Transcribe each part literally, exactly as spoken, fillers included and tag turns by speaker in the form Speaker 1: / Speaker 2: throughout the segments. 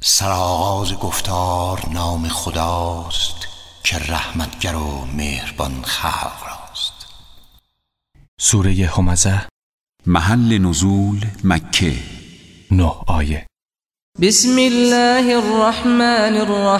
Speaker 1: سرآغاز گفتار نام خداست که رحمتگر و مهربان خلق راست.
Speaker 2: سوره همزه.
Speaker 3: محل نزول مکه.
Speaker 2: نه آیه.
Speaker 4: بسم الله الرحمن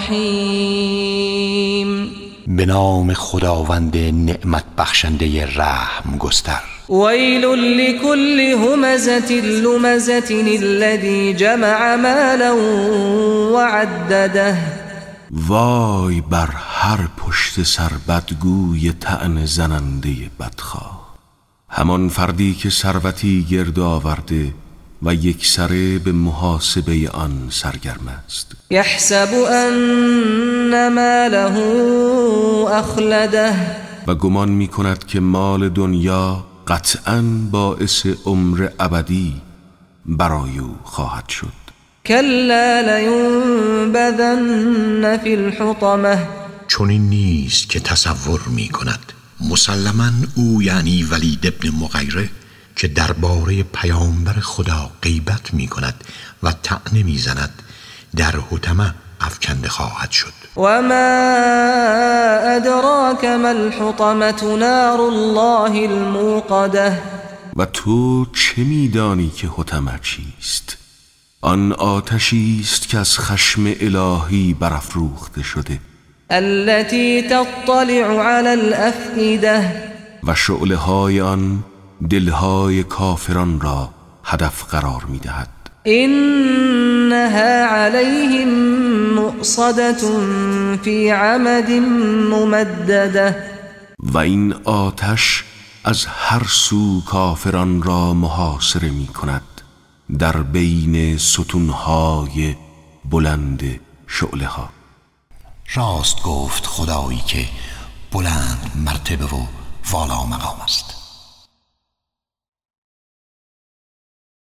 Speaker 4: الرحیم.
Speaker 1: به نام خداوند نعمت بخشنده رحم گستر.
Speaker 4: ویل لکل همزة لمزة الذی جمع مالا وعدده.
Speaker 5: وای بر هر پشت سر بدگوی طعنه زننده بدخواه، همان فردی که ثروتی گرد آورده و یک سره به محاسبه آن سرگرم است.
Speaker 4: یحسب ان ماله اخلده.
Speaker 5: و گمان می کند که مال دنیا قطعاً باعث عمر ابدی برای او خواهد شد.
Speaker 4: کلا لینبذن فی الحطمه.
Speaker 1: چون این نیست که تصور می کند مسلماً او یعنی ولید ابن مغیره که درباره پیامبر خدا غیبت می کند و طعنه می زند در حطمه افکنده خواهد شد.
Speaker 4: و ما ادراک ما الحطمه نار الله الموقده.
Speaker 5: و تو چه می دانی که حطمه چیست؟ آن آتشی است که از خشم الهی برافروخته شده،
Speaker 4: التي تطلع على الافئده.
Speaker 5: و شعله های آن دلهای کافران را هدف قرار می دهد.
Speaker 4: انها عليهم مؤصده في عمد ممدده.
Speaker 5: و این آتش از هر سو کافران را محاصره می کند در بین ستونهای بلند شعله ها.
Speaker 1: راست گفت خدایی که بلند مرتبه و والا مقام است.